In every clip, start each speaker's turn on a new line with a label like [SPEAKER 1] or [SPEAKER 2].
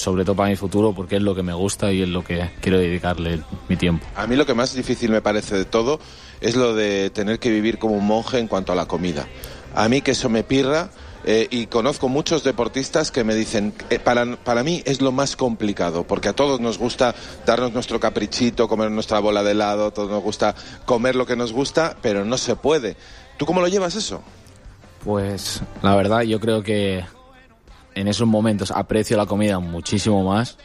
[SPEAKER 1] sobre todo para mi futuro, porque es lo que me gusta y es lo que quiero dedicarle mi tiempo.
[SPEAKER 2] A mí lo que más difícil me parece de todo es lo de tener que vivir como un monje en cuanto a la comida. A mí que eso me pirra, y conozco muchos deportistas que me dicen, para mí es lo más complicado, porque a todos nos gusta darnos nuestro caprichito, comer nuestra bola de helado, a todos nos gusta comer lo que nos gusta, pero no se puede. ¿Tú cómo lo llevas eso?
[SPEAKER 1] Pues la verdad yo creo que en esos momentos aprecio la comida muchísimo más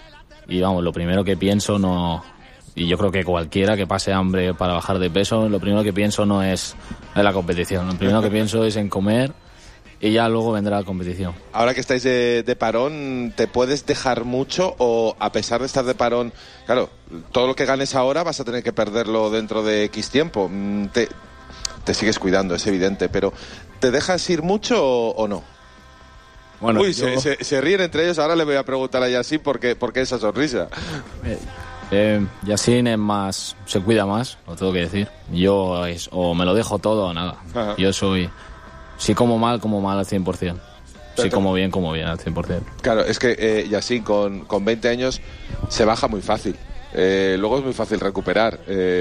[SPEAKER 1] y vamos, lo primero que pienso y yo creo que cualquiera que pase hambre para bajar de peso, lo primero que pienso no es en la competición, lo primero que pienso es en comer y ya luego vendrá la competición.
[SPEAKER 2] Ahora que estáis de parón, ¿te puedes dejar mucho o a pesar de estar de parón, claro, todo lo que ganes ahora vas a tener que perderlo dentro de X tiempo? Te sigues cuidando, es evidente, pero ¿te dejas ir mucho o no? Bueno, uy, se ríen entre ellos. Ahora le voy a preguntar a Yassin por qué esa sonrisa.
[SPEAKER 1] Yassin es más, se cuida más, lo tengo que decir. Yo o me lo dejo todo o nada. Ajá. Yo soy, si como mal al 100%. Si como bien al 100%.
[SPEAKER 2] Claro, es que Yassin con 20 años se baja muy fácil. Luego es muy fácil recuperar.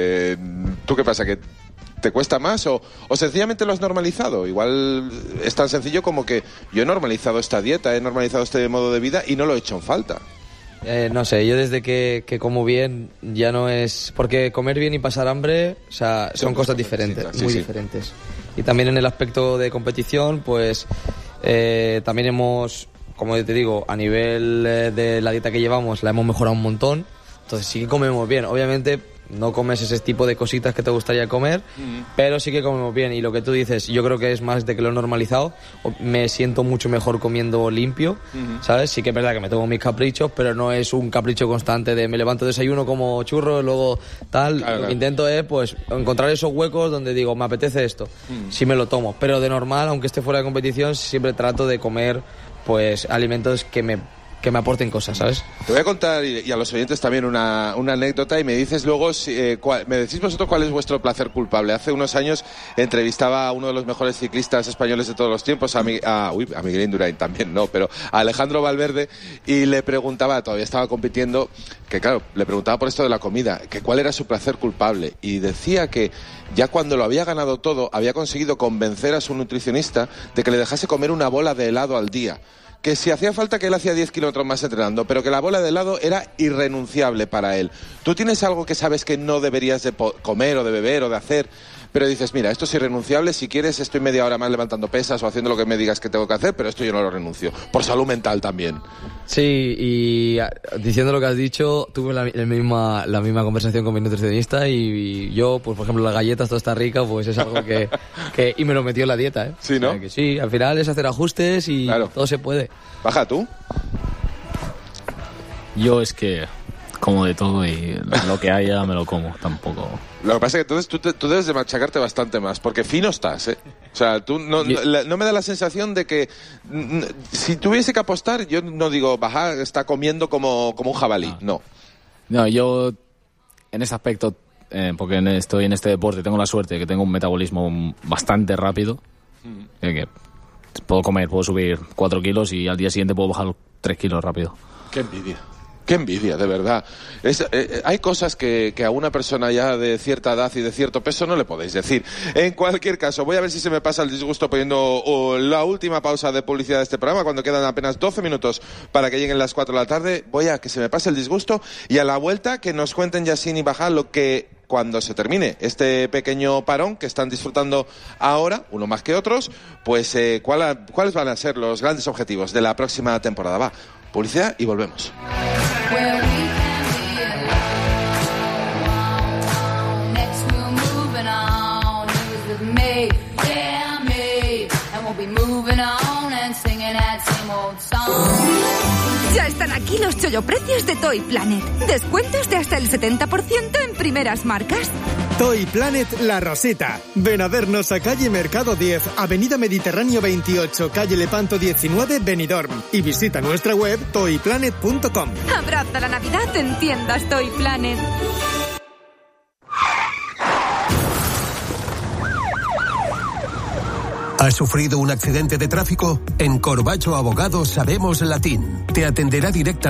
[SPEAKER 2] ¿Tú qué pasa? ¿Que te cuesta más o sencillamente lo has normalizado? Igual es tan sencillo como que yo he normalizado esta dieta, he normalizado este modo de vida y no lo he hecho en falta.
[SPEAKER 3] No sé, yo desde que como bien ya no es... Porque comer bien y pasar hambre, o sea, son cosas diferentes, muy diferentes. Y también en el aspecto de competición, pues también hemos, como te digo, a nivel de la dieta que llevamos, la hemos mejorado un montón. Entonces sí que comemos bien, obviamente no comes ese tipo de cositas que te gustaría comer, pero sí que comemos bien. Y lo que tú dices, yo creo que es más de que lo he normalizado. Me siento mucho mejor comiendo limpio, ¿sabes? Sí que es verdad que me tomo mis caprichos, pero no es un capricho constante de me levanto desayuno como churros, luego tal. Claro, lo que intento es pues encontrar esos huecos donde digo, me apetece esto, sí me lo tomo. Pero de normal, aunque esté fuera de competición, siempre trato de comer pues alimentos que me aporten cosas, ¿sabes?
[SPEAKER 2] Te voy a contar, y a los oyentes también, una anécdota, y me dices luego, me decís vosotros cuál es vuestro placer culpable. Hace unos años entrevistaba a uno de los mejores ciclistas españoles de todos los tiempos, a Miguel Indurain también, no, pero a Alejandro Valverde, y le preguntaba, todavía estaba compitiendo, que claro, le preguntaba por esto de la comida, que cuál era su placer culpable, y decía que ya cuando lo había ganado todo, había conseguido convencer a su nutricionista de que le dejase comer una bola de helado al día. Que si hacía falta, que él hacía 10 kilómetros más entrenando, pero que la bola de helado era irrenunciable para él. ¿Tú tienes algo que sabes que no deberías de comer o de beber o de hacer, pero dices, mira, esto es irrenunciable, si quieres estoy media hora más levantando pesas o haciendo lo que me digas que tengo que hacer, pero esto yo no lo renuncio, por salud mental también?
[SPEAKER 3] Sí, y diciendo lo que has dicho, tuve la misma conversación con mi nutricionista y yo, pues por ejemplo, las galletas, todo está rica, pues es algo que y me lo metió en la dieta, ¿eh?
[SPEAKER 2] Sí, ¿no?
[SPEAKER 3] O sea, que sí, al final es hacer ajustes y claro, todo se puede.
[SPEAKER 2] ¿Baja tú?
[SPEAKER 1] Yo es que como de todo y lo que haya me lo como, tampoco.
[SPEAKER 2] Lo que pasa es que entonces tú debes de machacarte bastante más, porque fino estás, ¿eh? O sea, tú no me da la sensación de que si tuviese que apostar, yo no digo, Baja está comiendo como un jabalí, no. No,
[SPEAKER 1] yo en ese aspecto, porque estoy en este deporte, tengo la suerte de que tengo un metabolismo bastante rápido, que puedo subir 4 kilos y al día siguiente puedo bajar 3 kilos rápido.
[SPEAKER 2] ¡Qué envidia! ¡Qué envidia, de verdad! Hay cosas que a una persona ya de cierta edad y de cierto peso no le podéis decir. En cualquier caso, voy a ver si se me pasa el disgusto poniendo la última pausa de publicidad de este programa, cuando quedan apenas 12 minutos para que lleguen las 4 de la tarde. Voy a que se me pase el disgusto y a la vuelta que nos cuenten Yassin y Baja lo que, cuando se termine este pequeño parón que están disfrutando ahora, uno más que otros, pues cuáles van a ser los grandes objetivos de la próxima temporada. Va, publicidad y volvemos.
[SPEAKER 4] Ya están aquí los cholloprecios de Toy Planet. Descuentos de hasta el 70% en primeras marcas.
[SPEAKER 5] Toy Planet La Rosita. Ven a vernos a calle Mercado 10, avenida Mediterráneo 28, calle Lepanto 19, Benidorm. Y visita nuestra web toyplanet.com.
[SPEAKER 4] Abraza la Navidad en tiendas Toy Planet.
[SPEAKER 6] ¿Has sufrido un accidente de tráfico? En Corbacho Abogados sabemos latín. Te atenderá directamente